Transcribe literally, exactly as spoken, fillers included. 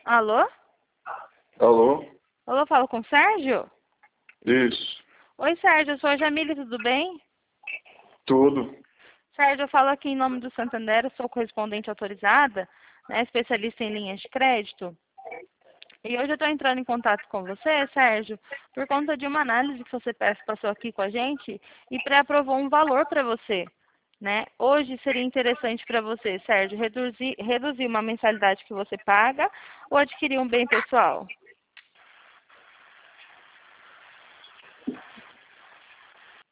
Alô? Alô? Alô, falo com o Sérgio? Isso. Oi, Sérgio, eu sou a Jamile, tudo bem? Tudo. Sérgio, eu falo aqui em nome do Santander, eu sou correspondente autorizada, né, especialista em linhas de crédito. E hoje eu estou entrando em contato com você, Sérgio, por conta de uma análise que você passou aqui com a gente e pré-aprovou um valor para você. Né? Hoje seria interessante para você, Sérgio, reduzir, reduzir uma mensalidade que você paga ou adquirir um bem pessoal?